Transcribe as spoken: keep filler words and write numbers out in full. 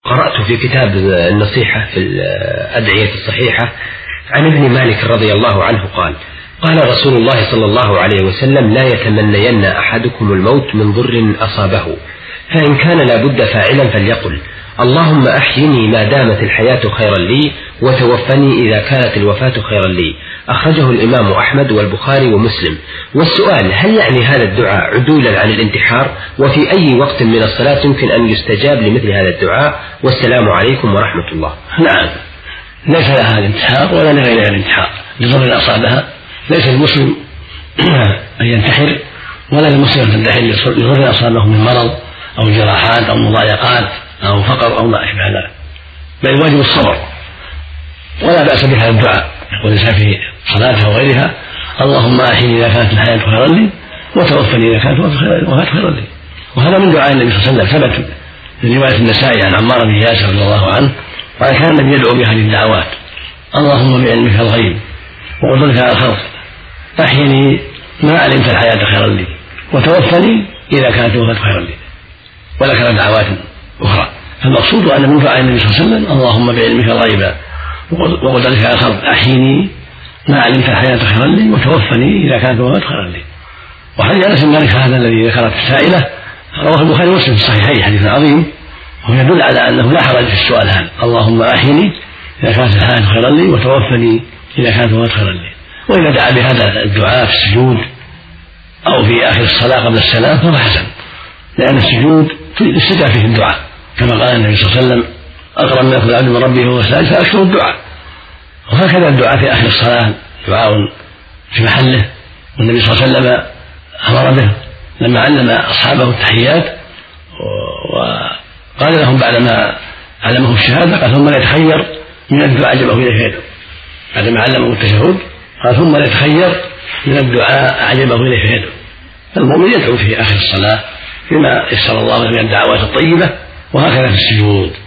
قرأت في كتاب النصيحة في الأدعية الصحيحة عن ابن مالك رضي الله عنه قال: قال رسول الله صلى الله عليه وسلم: لا يتمنين أحدكم الموت من ضر أصابه، فإن كان لا بد فاعلا فليقل: اللهم أحيني ما دامت الحياة خيرا لي، وتوفني إذا كانت الوفاة خيرا لي. أخرجه الإمام أحمد والبخاري ومسلم. والسؤال: هل يعني هذا الدعاء عدولا عن الانتحار؟ وفي أي وقت من الصلاة يمكن أن يستجاب لمثل هذا الدعاء؟ والسلام عليكم ورحمة الله. نعم، ليس لها الانتحار ولا لغيرها الانتحار لضر أصابها. ليس المسلم أن ينتحر ولا المسلم أن تنتحر لضر أصابه من مرض أو جراحات أو مضايقات أو فقر أو ما أشبه ذلك، بل الواجب الصبر. ولا بأس بهذا الدعاء، يقول الإنسان في صلاته وغيرها: اللهم أحيني إذا كانت الحياة خيرا لي، وتوفني إذا كانت الوفاة خيرا لي. وهذا من دعاء النبي صلى الله عليه وسلم، ثبت في رواية النسائي عن عمار بن ياسر رضي الله عنه قال: كان النبي يدعو بهذه الدعوات: اللهم بعلمك الغيب وقدرتك على الخلق أحيني ما علمت الحياة خيرا لي، وتوفني إذا كانت الوفاة خيرا لي. وذكر دعوات أخرى. فالمقصود أن من دعاء النبي صلى الله عليه وسلم: اللهم بعلمك الغيب وقدرتك على الخلق أحيني ما علمت الحياة خيرا لي، وتوفني إذا كانت الوفاة خيرا لي. وحديث أنس بن مالك هذا الذي ذكرت السائلة رواه البخاري ومسلم في الصحيحين، حديث عظيم، وهو يدل على أنه لا حرج في السؤال هذا: اللهم أحيني إذا كانت الحياة خيرا لي، وتوفني إذا كانت الوفاة خيرا لي. وإذا دعا بهذا الدعاء في السجود أو في آخر الصلاة قبل السلام فهو حسن، لأن السجود يستجاب فيه الدعاء، كما قال النبي صلى الله عليه وسلم: أقرب ما يكون العبد من ربه وهو ساجد فأكثر الدعاء. وهكذا الدعاء في آخر الصلاة دعاء في محله، والنبي صلى الله عليه وسلم أمر به لما علم أصحابه التحيات، وقال لهم بعدما علمهم الشهادة قال: ثم لا يتخير من الدعاء عجبه إليه فيدعو. بعدما علمهم التشهد قال: ثم لا يتخير من الدعاء عجبه إليه فيدعو. المؤمن يدعو في آخر الصلاة بما يسر الله من الدعوات الطيبة، وهكذا في السجود.